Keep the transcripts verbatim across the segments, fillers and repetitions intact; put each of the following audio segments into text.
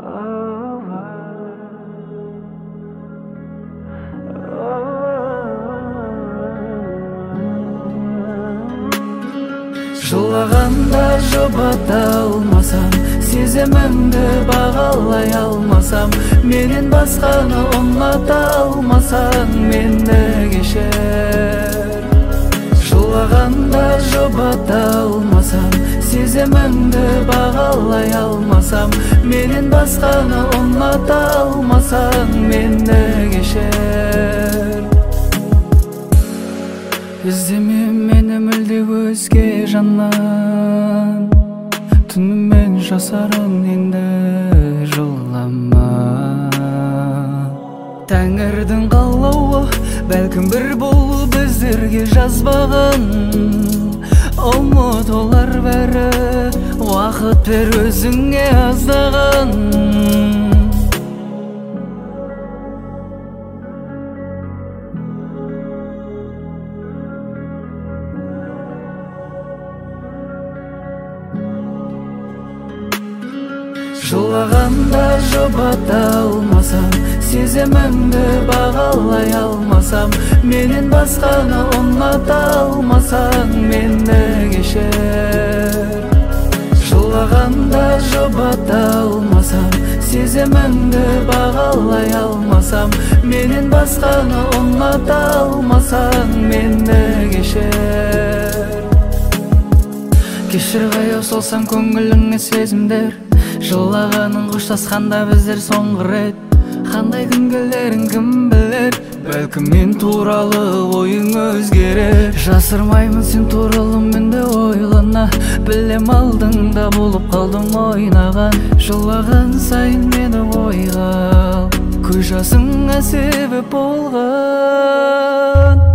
Жылағанда жұбата алмасам, сезімімді бағалай алмасам, менен басқаны ұната алмасаң, мені кешір. Жылағанда жұбата алмасам, сезімімді бағалай алмасам, менен басқаны ұната алмасаң, мені кешір. Іздеме мені мүлде өзге жаннан, түнімен жасарың енді жылама. Тәңірдің қалауы бәлкім бір болу біздерге жазбаған, ұмыт олар бәрі, уақыт бер өзіңе аздаған. Жылағанда жұбата алмасам, сезімімді бағалай алмасам, менен басқаны ұната алмасаң, мені кешір. Жылағанда жұбата алмасам, сезімімді бағалай алмасам, менен басқаны ұната алмасаң, мені кешір. Кешір қаяу солсам көңіліңе сезімдер, жылағаның қоштасқанда біздер соңғы рет. Қандай күн келерін кім білер, бәлкім мен туралы ойың өзгерер. Жасырмаймын сен туралы менде ойлана, білем алдыңда болып қалдым ойнаған. Жылаған сайын мені ойға ал, көз жасыңа себеп болған.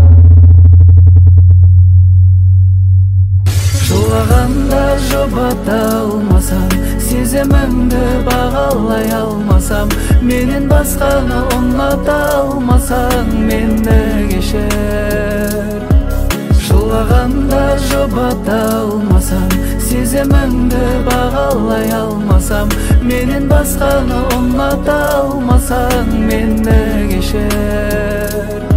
Жылағанда жұбата алмасам, сезімімді бағалай алмасам, менен басқаны ұната алмасаң, мені кешір. Жылағанда жұбата алмасам, сезімімді бағалай алмасам, менен басқаны ұната алмасаң, мені кешір.